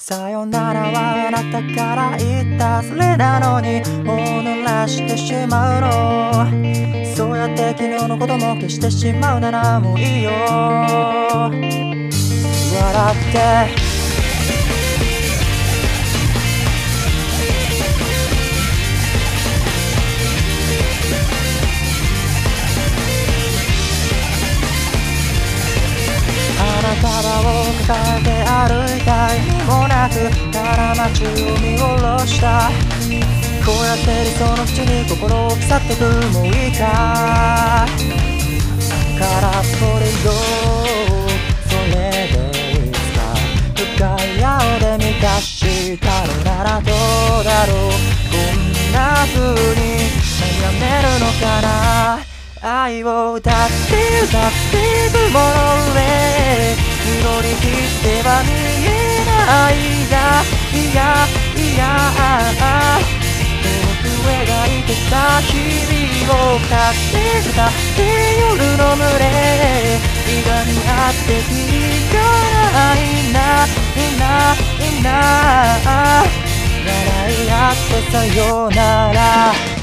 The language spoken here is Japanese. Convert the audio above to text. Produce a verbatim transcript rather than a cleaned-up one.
さよならはあなたから言ったそれなのにもう濡らしてしまうの。そうやって昨日のことも消してしまうならもういいよ。笑って束を抱えて歩いた意味もなくただ街を見下ろした。こうやって理想の口に心を腐ってくもういいか。空っぽでいようそれでいつか深い青で満たしたのならどうだろう。こんな風に悩めるのかな。愛を歌って歌っていくもの上乗り切っては見えないがいやいや遠く描いてた日々を歌って歌って夜の群れいがみ合ってきりがないないないな笑い合ってさよなら。